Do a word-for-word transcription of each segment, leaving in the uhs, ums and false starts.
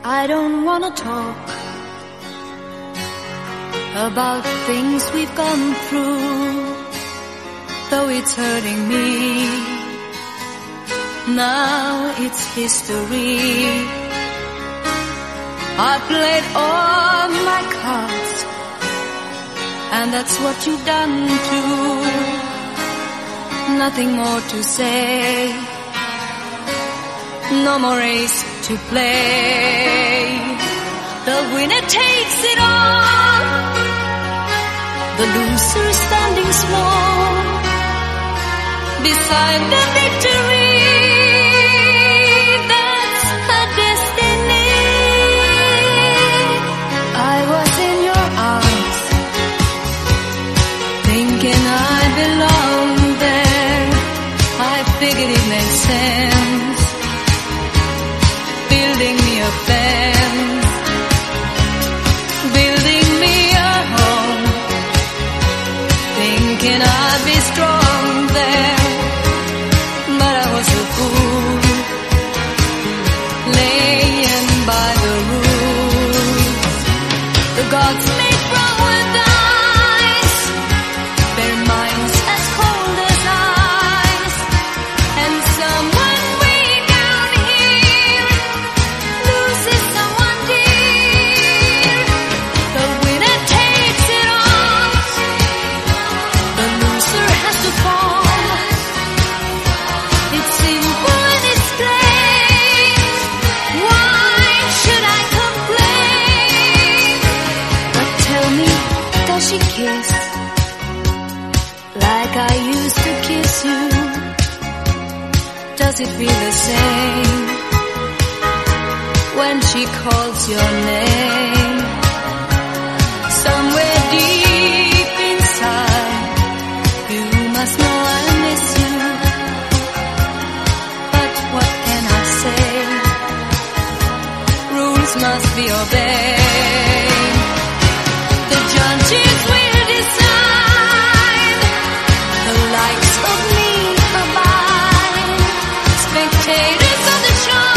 I don't wanna talk about things we've gone through, though it's hurting me. Now it's history. I played all my cards, and that's what you've done too. Nothing more to say, no more race to play. The winner takes it all, the loser standing small beside the victory. That's her destiny. I was in your arms, thinking I belonged there. I figured it made sense, building me a fence, building me a home, thinking I'd be strong there. But I was a fool, laying by the rules. The gods may throw a dice, their minds as cold as ice, and someone way down here loses someone dear. The winner takes it all, the loser has to fall. It's simple and it's plain. Why should I complain? But tell me, does she kiss like I used to kiss you? Does it feel the same when she calls your name? Somewhere deep inside, you must know I miss you. But what can I say? Rules must be obeyed. The judges will decide, the likes of me abide. Spectators of the show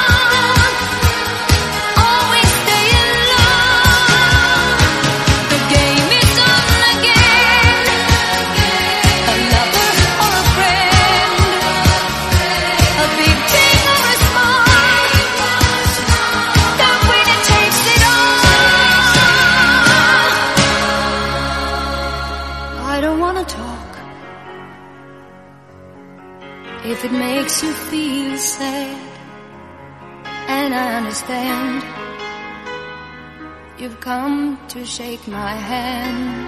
always stay alone. The game is on again, a lover or a friend, a big thing or a small, the winner takes it all. I don't wanna talk if it makes you feel sad, and I understand. You've come to shake my hand.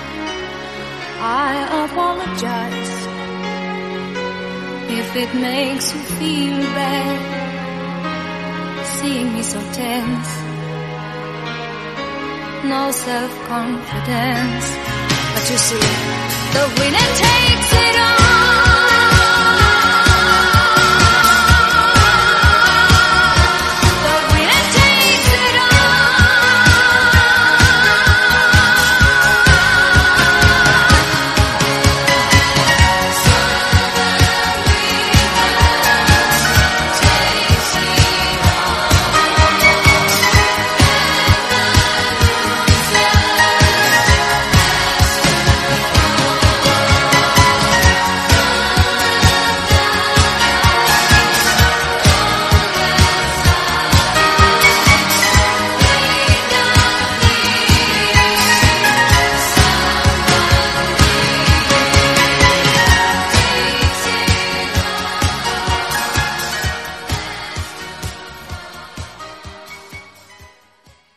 I apologize if it makes you feel bad, seeing me so tense, no self-confidence. But you see, the winner takes it all.